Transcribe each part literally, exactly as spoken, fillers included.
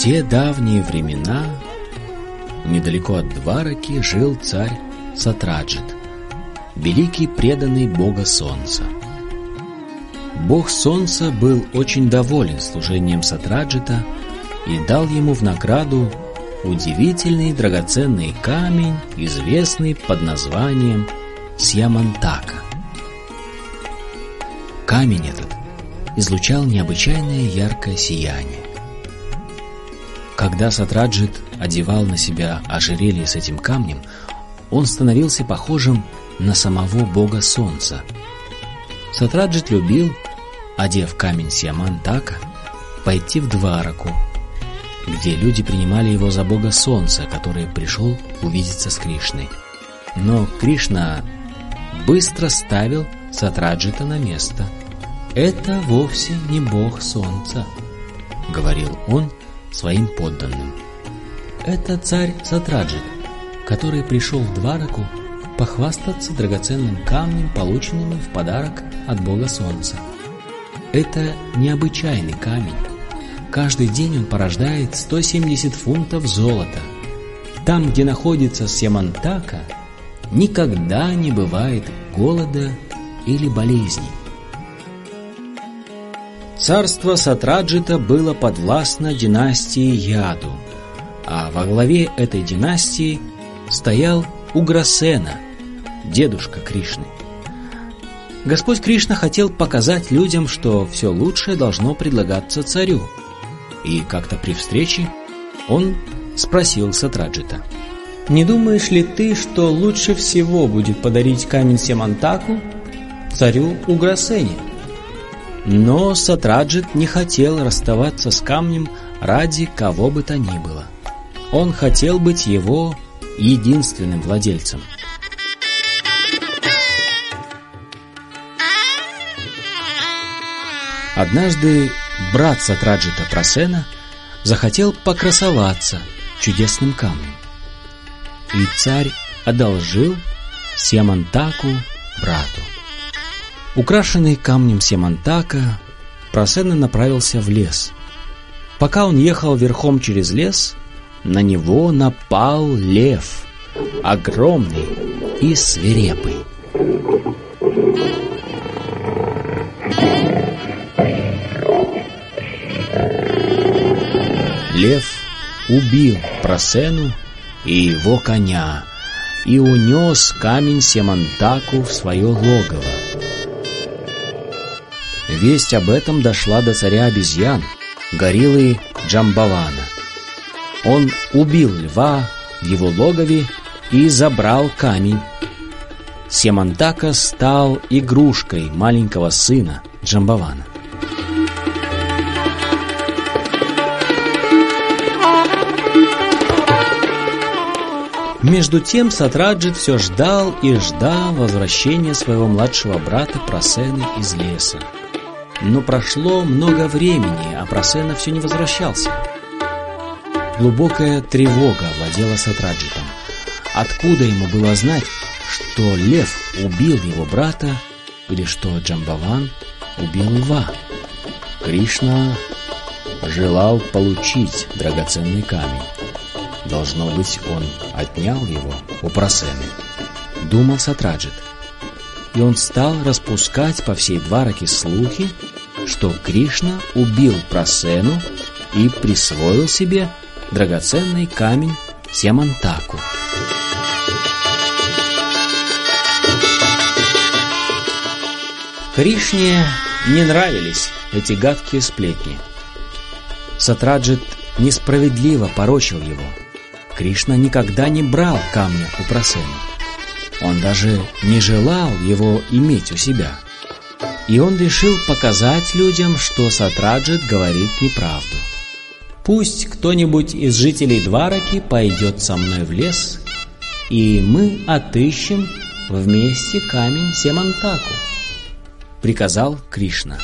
те давние времена недалеко от Двараки жил царь Сатраджит, великий преданный бога солнца. Бог солнца был очень доволен служением Сатраджита и дал ему в награду удивительный драгоценный камень, известный под названием Сьямантака. Камень этот излучал необычайное яркое сияние. Когда Сатраджит одевал на себя ожерелье с этим камнем, он становился похожим на самого бога солнца. Сатраджит любил, одев камень Сьямантака, пойти в Двараку, где люди принимали его за бога солнца, который пришел увидеться с Кришной. Но Кришна быстро ставил Сатраджита на место. «Это вовсе не бог солнца», — говорил он своим подданным. «Это царь Сатраджит, который пришел в Двараку похвастаться драгоценным камнем, полученным в подарок от бога солнца. Это необычайный камень. Каждый день он порождает сто семьдесят фунтов золота. Там, где находится Сьямантака, никогда не бывает голода или болезней». Царство Сатраджита было подвластно династии Яду, а во главе этой династии стоял Уграсена, дедушка Кришны. Господь Кришна хотел показать людям, что все лучшее должно предлагаться царю, и как-то при встрече он спросил Сатраджита: «Не думаешь ли ты, что лучше всего будет подарить камень Сьямантаку царю Уграсене?» Но Сатраджит не хотел расставаться с камнем ради кого бы то ни было. Он хотел быть его единственным владельцем. Однажды брат Сатраджита Прасена захотел покрасоваться чудесным камнем, и царь одолжил Сьямантаку брату. Украшенный камнем Сьямантака, Прасена направился в лес. Пока он ехал верхом через лес, на него напал лев, огромный и свирепый. Лев убил Прасену и его коня и унес камень Сьямантаку в свое логово. Весть об этом дошла до царя обезьян, гориллы Джамбавана. Он убил льва в его логове и забрал камень. Сьямантака стал игрушкой маленького сына Джамбавана. Между тем Сатраджит все ждал и ждал возвращения своего младшего брата Прасены из леса. Но прошло много времени, а Прасена все не возвращался. Глубокая тревога овладела Сатраджитом. Откуда ему было знать, что лев убил его брата или что Джамбаван убил льва? Кришна желал получить драгоценный камень. Должно быть, он отнял его у Прасены, думал Сатраджит. И он стал распускать по всей Двараке слухи, что Кришна убил Прасену и присвоил себе драгоценный камень Сьямантаку. Кришне не нравились эти гадкие сплетни. Сатраджит несправедливо порочил его. Кришна никогда не брал камня у Прасены. Он даже не желал его иметь у себя. И он решил показать людям, что Сатраджит говорит неправду. «Пусть кто-нибудь из жителей Двараки пойдет со мной в лес, и мы отыщем вместе камень Сьямантаку», — приказал Кришна.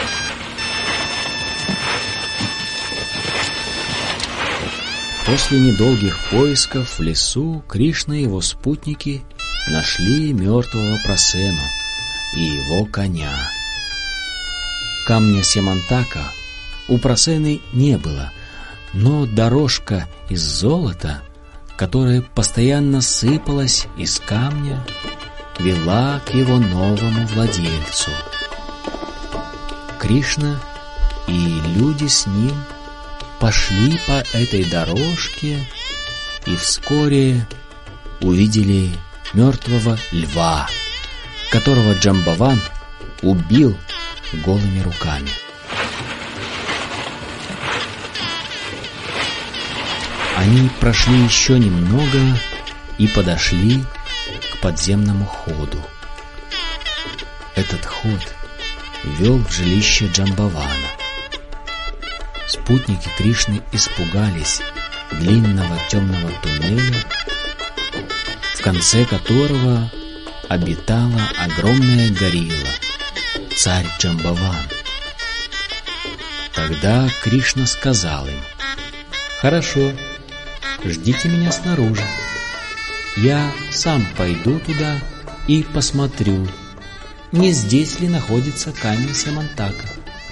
После недолгих поисков в лесу Кришна и его спутники нашли мертвого Прасену и его коня. Камня Сьямантака у Прасены не было, Но дорожка из золота, которая постоянно сыпалась из камня, вела к его новому владельцу. Кришна и люди с ним пошли по этой дорожке и вскоре увидели мертвого льва, которого Джамбаван убил голыми руками. Они прошли еще немного и подошли к подземному ходу. Этот ход вел в жилище Джамбавана. Спутники Кришны испугались длинного темного туннеля, в конце которого обитала огромная горилла, царь Джамбаван. Тогда Кришна сказал им: «Хорошо, ждите меня снаружи. Я сам пойду туда и посмотрю, не здесь ли находится камень Сямантака».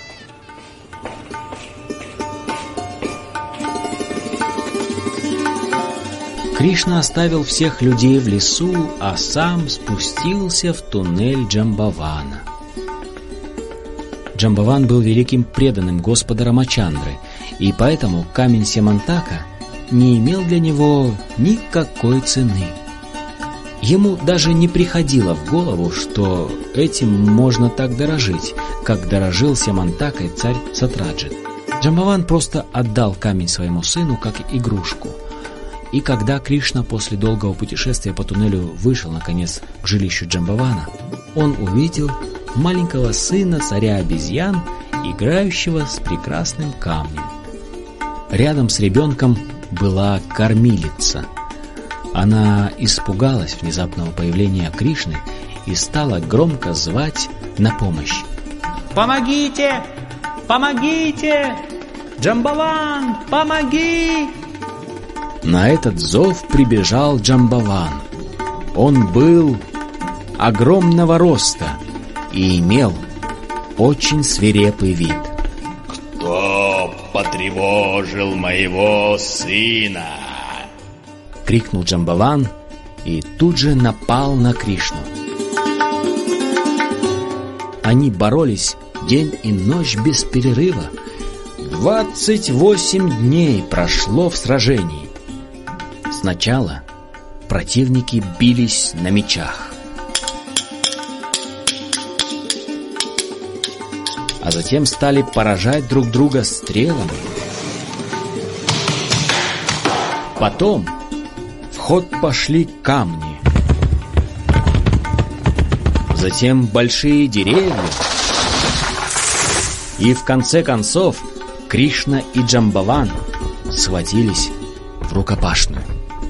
Кришна оставил всех людей в лесу, а сам спустился в туннель Джамбавана. Джамбаван был великим преданным Господа Рамачандры, и поэтому камень Сямантака не имел для него никакой цены. Ему даже не приходило в голову, что этим можно так дорожить, как дорожил Сямантакой царь Сатраджит. Джамбаван просто отдал камень своему сыну как игрушку. И когда Кришна после долгого путешествия по туннелю вышел, наконец, к жилищу Джамбавана, он увидел маленького сына царя обезьян, играющего с прекрасным камнем. Рядом с ребенком была кормилица. Она испугалась внезапного появления Кришны и стала громко звать на помощь. «Помогите! Помогите! Джамбаван, помоги!» На этот зов прибежал Джамбаван. Он был огромного роста и имел очень свирепый вид. «Кто потревожил моего сына?» — крикнул Джамбаван и тут же напал на Кришну. Они боролись день и ночь без перерыва. Двадцать восемь дней прошло в сражении. Сначала противники бились на мечах, а затем стали поражать друг друга стрелами. Потом в ход пошли камни, затем большие деревья, и в конце концов Кришна и Джамбаван схватились в рукопашную.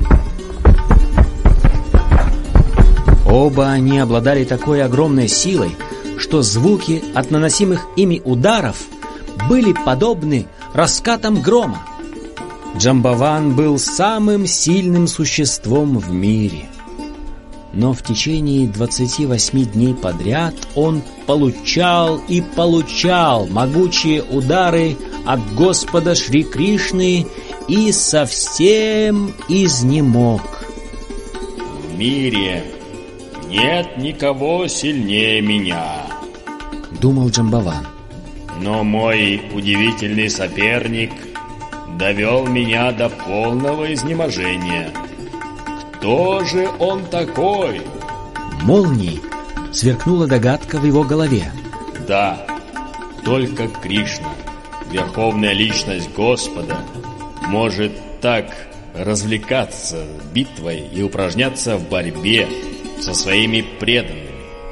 Оба они обладали такой огромной силой, что звуки от наносимых ими ударов были подобны раскатам грома. Джамбаван был самым сильным существом в мире. Но в течение двадцати восьми дней подряд он получал и получал могучие удары от Господа Шри Кришны и совсем изнемог. «В мире нет никого сильнее меня», — думал Джамбаван. «Но мой удивительный соперник довел меня до полного изнеможения. Кто же он такой?» Молнией сверкнула догадка в его голове. Да, только Кришна, верховная личность Господа, может так развлекаться битвой и упражняться в борьбе со своими преданными.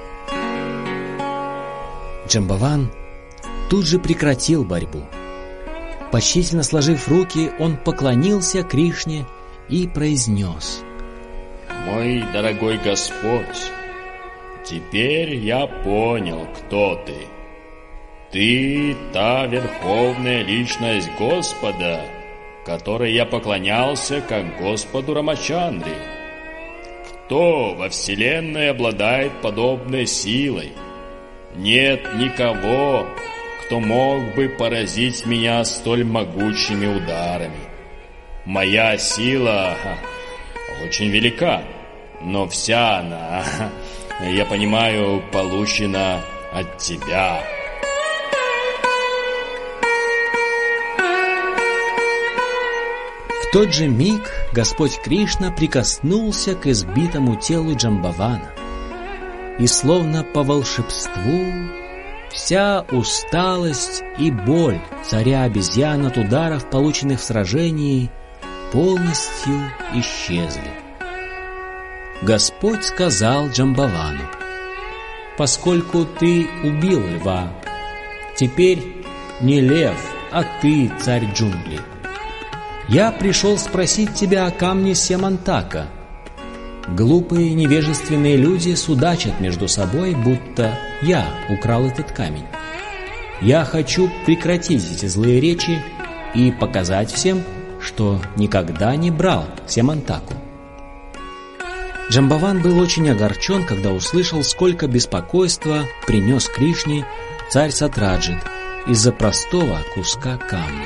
Джамбаван тут же прекратил борьбу. Почтительно сложив руки, он поклонился Кришне и произнес: «Мой дорогой Господь, теперь я понял, кто ты. Ты та верховная личность Господа, которой я поклонялся как Господу Рамачандре. Кто во вселенной обладает подобной силой? Нет никого, кто мог бы поразить меня столь могучими ударами. Моя сила очень велика, но вся она, я понимаю, получена от тебя». В тот же миг Господь Кришна прикоснулся к избитому телу Джамбавана, и словно по волшебству вся усталость и боль царя обезьян от ударов, полученных в сражении, полностью исчезли. Господь сказал Джамбавану: «Поскольку ты убил льва, теперь не лев, а ты царь джунглей. Я пришел спросить тебя о камне Сьямантака. Глупые невежественные люди судачат между собой, будто я украл этот камень. Я хочу прекратить эти злые речи и показать всем, что никогда не брал Сьямантаку». Джамбаван был очень огорчен, когда услышал, сколько беспокойства принес Кришне царь Сатраджит из-за простого куска камня.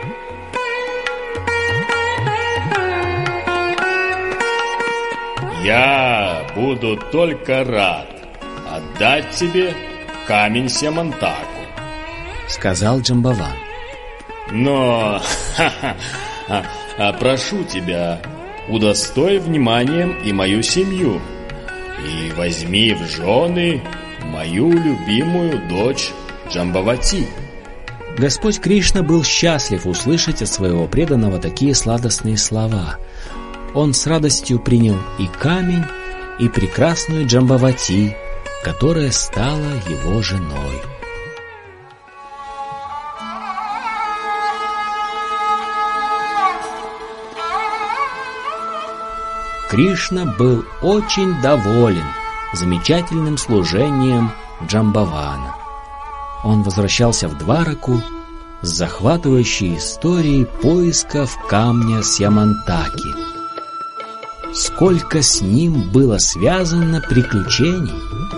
«Я буду только рад отдать тебе камень Сьямантаку», — сказал Джамбаван. «Но, ха-ха, а, а прошу тебя, удостой вниманием и мою семью, и возьми в жены мою любимую дочь Джамбавати». Господь Кришна был счастлив услышать от своего преданного такие сладостные слова. Он с радостью принял и камень, и прекрасную Джамбавати, которая стала его женой. Кришна был очень доволен замечательным служением Джамбавана. Он возвращался в Двараку с захватывающей историей поисков камня Сьямантаки. Сколько с ним было связано приключений!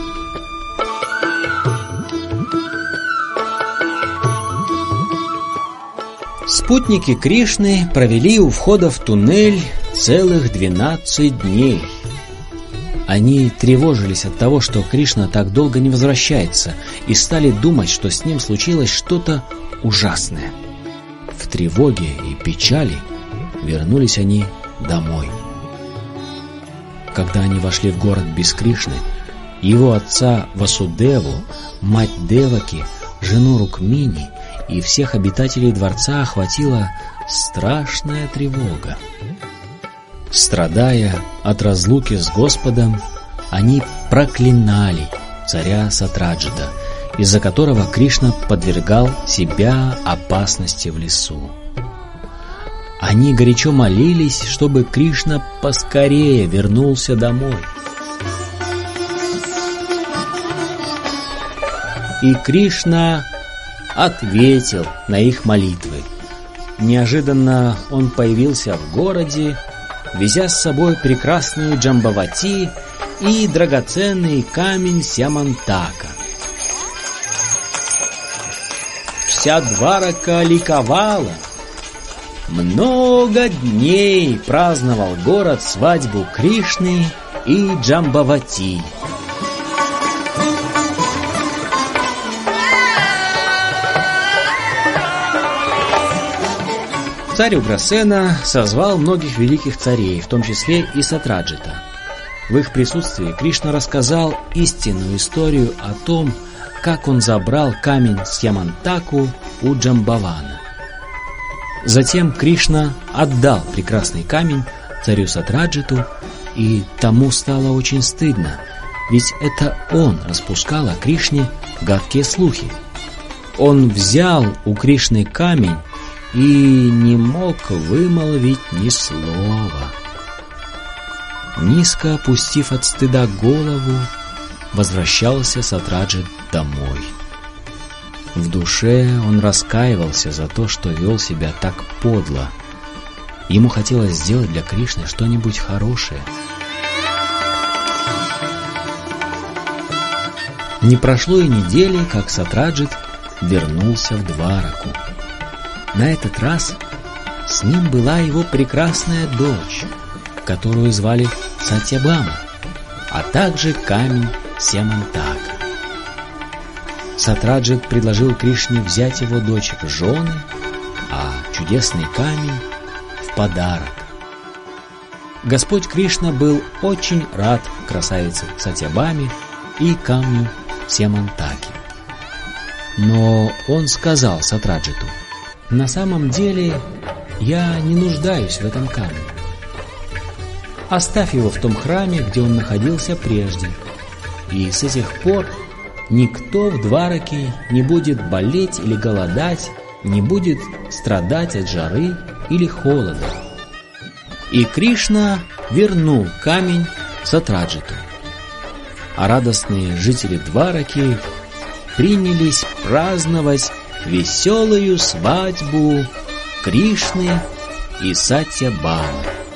Спутники Кришны провели у входа в туннель целых двенадцать дней. Они тревожились от того, что Кришна так долго не возвращается, и стали думать, что с ним случилось что-то ужасное. В тревоге и печали вернулись они домой. Когда они вошли в город без Кришны, его отца Васудеву, мать Деваки, жену Рукмини и всех обитателей дворца охватила страшная тревога. Страдая от разлуки с Господом, они проклинали царя Сатраджита, из-за которого Кришна подвергал себя опасности в лесу. Они горячо молились, чтобы Кришна поскорее вернулся домой. И Кришна ответил на их молитвы. Неожиданно он появился в городе, везя с собой прекрасную Джамбавати и драгоценный камень Сьямантака. Вся Дварака ликовала. Много дней праздновал город свадьбу Кришны и Джамбавати. Царь Уграсена созвал многих великих царей, в том числе и Сатраджита. В их присутствии Кришна рассказал истинную историю о том, как он забрал камень Сьямантаку у Джамбавана. Затем Кришна отдал прекрасный камень царю Сатраджиту, и тому стало очень стыдно, ведь это он распускал о Кришне гадкие слухи. Он взял у Кришны камень и не мог вымолвить ни слова. Низко опустив от стыда голову, возвращался Сатраджит домой. В душе он раскаивался за то, что вел себя так подло. Ему хотелось сделать для Кришны что-нибудь хорошее. Не прошло и недели, как Сатраджит вернулся в Двараку. На этот раз с ним была его прекрасная дочь, которую звали Сатьябама, а также камень Сямантака. Сатраджит предложил Кришне взять его дочь в жены, а чудесный камень в подарок. Господь Кришна был очень рад красавице Сатьябаме и камню Сямантаке. Но он сказал Сатраджиту: «На самом деле я не нуждаюсь в этом камне. Оставь его в том храме, где он находился прежде, и с этих пор никто в Двараке не будет болеть или голодать, не будет страдать от жары или холода». И Кришна вернул камень Сатраджиту. А радостные жители Двараки принялись праздновать веселую свадьбу Кришны и Сатьябамы.